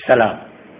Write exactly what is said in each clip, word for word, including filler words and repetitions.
સલામ.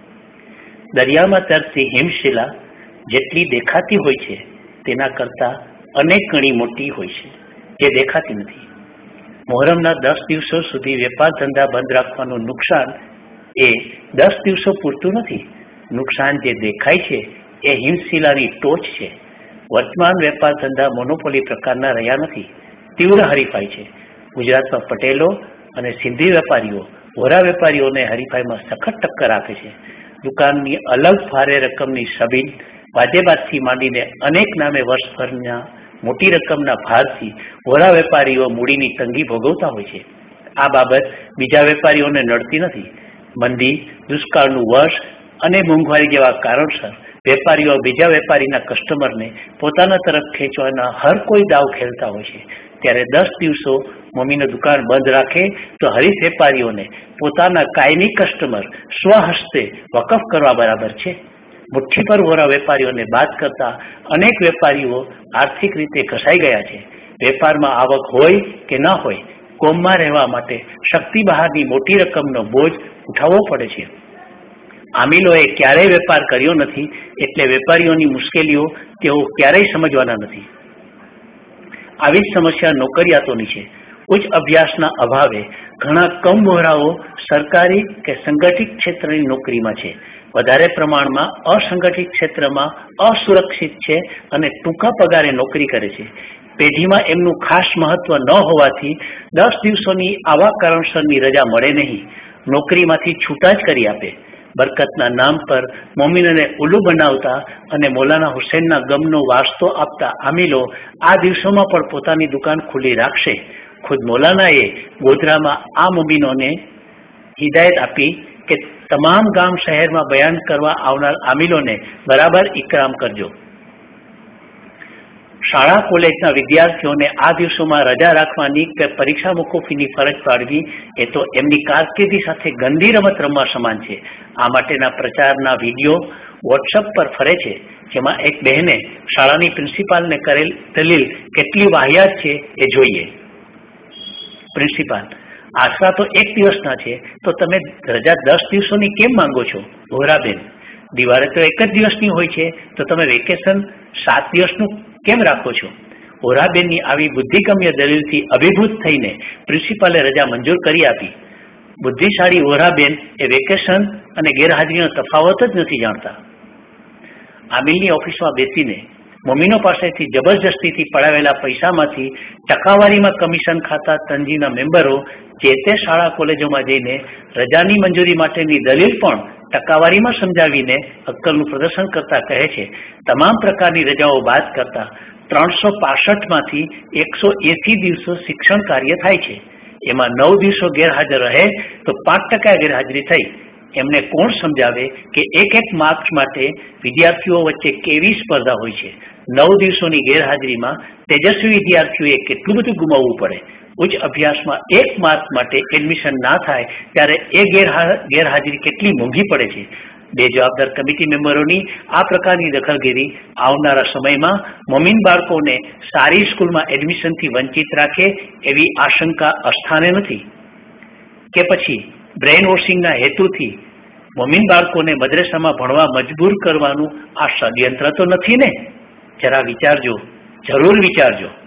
દરિયામાં તરતી હિમશિલા જેટલી દેખાતી હોય છે તેના કરતાં અનેક ગણી મોટી હોય છે, જે દેખાતી નથી. મોહરમના દસ દિવસો સુધી વેપાર ધંધા બંધ રાખવાનું નુકસાન એ દસ દિવસો પૂરતું નથી. નુકસાન જે દેખાય છે એ હિમશિલાની ટોચ છે. વર્તમાન વેપાર ધંધા મોનોપોલી પ્રકારના રહ્યા નથી, તીવ્ર હરીફાઈ છે. ગુજરાતમાં પટેલો અને સિંધી વેપારીઓ વોરા વેપારીઓને હરીફાઈમાં સખત ટક્કર આપે છે. દુકાનની અલગ ભારે રકમની સબીન વાજેબાદથી માંડીને અનેક નામે વર્ષભરના મોટી રકમના ભારથી વોરા વેપારીઓ મૂડીની તંગી ભોગવતા હોય છે. આ બાબત બીજા વેપારીઓને નડતી નથી. મંદી, દુષ્કાળનું વર્ષ અને મોંઘવારી જેવા કારણસર વેપારીઓ બીજા વેપારીના કસ્ટમરને પોતાના તરફ ખેંચવાના હર કોઈ દાવ ખેલતા હોય છે. ત્યારે દસ દિવસો મમ્મીનું દુકાન બંધ રાખે તો હરીફ વેપારીઓને પોતાના કાયમી કસ્ટમર સ્વહસ્તે વકફ કરવા બરાબર છે. મુઠ્ઠી પર વોરા વેપારીઓને બાદ કરતા અનેક વેપારીઓ આર્થિક રીતે ઘસાઈ ગયા છે. વેપારમાં આવક હોય કે ન હોય, કોમમાં રહેવા માટે શક્તિ બહારની મોટી રકમનો બોજ ઉઠાવવો પડે છે. આમિલોએ ક્યારેય વેપાર કર્યો નથી, એટલે વેપારીઓની મુશ્કેલીઓ તેઓ ક્યારેય સમજવાના નથી. આવી જ સમસ્યા નોકરિયાતોની છે. ઉચ્ચ અભ્યાસના અભાવે ઘણા કમ વોરાઓ સરકારી કે સંગઠિત ક્ષેત્રની નોકરીમાં છે. વધારે પ્રમાણમાં અસંગઠિત ક્ષેત્રમાં અસુરક્ષિત છે અને ટૂંકા પગારે નોકરી કરે છે. પેઢીમાં એમનું ખાસ મહત્વ ન હોવાથી દસ દિવસોની આવા કારણસરની રજા મળે નહીં. નોકરીમાંથી છૂટા જ કરી આપે. બરકતના નામ પર મોમિનને ઉલ્લુ બનાવતા અને મૌલાના હુસૈનના ગમનો વાસ્તો આપતા આમિલો આ દિવસોમાં પણ પોતાની દુકાન ખુલ્લી રાખશે. ખુદ મૌલાનાએ ગોધરામાં આ મોમિનોને હિદાયત આપી કે તમામ ગામ શહેરમાં બયાન કરવા આવનાર આમિલોને બરાબર ઇકરામ કરજો. શાળા કોલેજના વિદ્યાર્થીઓને આ દિવસોમાં રજા રાખવાની કે પરીક્ષા મોકૂફીની ફરજ પાડવી એ તો એમની કારકિર્દી સાથે ગંદી રમત રમવા સમાન છે. આ માટેના પ્રચારના વિડીયો વોટ્સઅપ પર ફરે છે, જેમાં એક બહેને શાળાની પ્રિન્સિપાલને કરેલ દલીલ કેટલી વાહિયાત છે એ જોઈએ. પ્રિન્સિપાલ: આશરા તો એક દિવસના છે, તો તમે રજા દસ દિવસોની કેમ માંગો છો? વોરાબેન: દિવાળી તો એક જ દિવસની હોય છે, તો તમે વેકેશન સાત દિવસનું કેમ રાખો છો? વોરાબેનની આવી બુદ્ધિગમ્ય દલીલથી અભિભૂત થઈને પ્રિન્સિપાલે રજા મંજૂર કરી આપી. બુદ્ધિશાળી વોરાબેન એ વેકેશન અને ગેરહાજરીનો તફાવત જ નથી જાણતા. આમિલની ઓફિસમાં બેસીને મોમીનો પાસેથી જબરજસ્તીથી પડાવેલા પૈસામાંથી ટકાવારીમાં કમિશન ખાતા તંજીના મેમ્બરો જે તે શાળા કોલેજોમાં જઈને રજાની મંજૂરી માટેની દલીલ પણ ટકાવારીમાં સમજાવીને અક્કલનું પ્રદર્શન કરતા કહે છે, તમામ પ્રકારની રજાઓ બાદ કરતા ત્રણસો પાસઠ માંથી એકસો એસી દિવસો શિક્ષણ કાર્ય થાય છે. એમાં નવ દિવસો ગેરહાજર રહે તો પાંચ ટકા ગેરહાજરી થઈ. એમને કોણ સમજાવે કે એક એક માર્ક્સ માટે વિદ્યાર્થીઓ વચ્ચે કેવી સ્પર્ધા હોય છે? નવ દિવસોની ગેરહાજરીમાં તેજસ્વી વિદ્યાર્થીઓએ કેટલું બધું ગુમાવવું પડે? ઉચ્ચ અભ્યાસમાં એક માર્ક માટે એડમિશન ના થાય ત્યારે એ ગેરહાજરી કેટલી મોંઘી પડે છે? બે જવાબદાર કમિટી મેમ્બરોની આ પ્રકારની દખલગીરી આવનારા સમયમાં મોમીન બાળકોને સારી સ્કૂલમાં એડમિશનથી વંચિત રાખે એવી આશંકા અસ્થાને નથી? કે પછી બ્રેઇન વોશિંગના હેતુથી મોમીન બાળકોને મદ્રેસામાં ભણવા મજબૂર કરવાનું આ ષડયંત્ર તો નથી ને? જરા વિચારજો, જરૂર વિચારજો.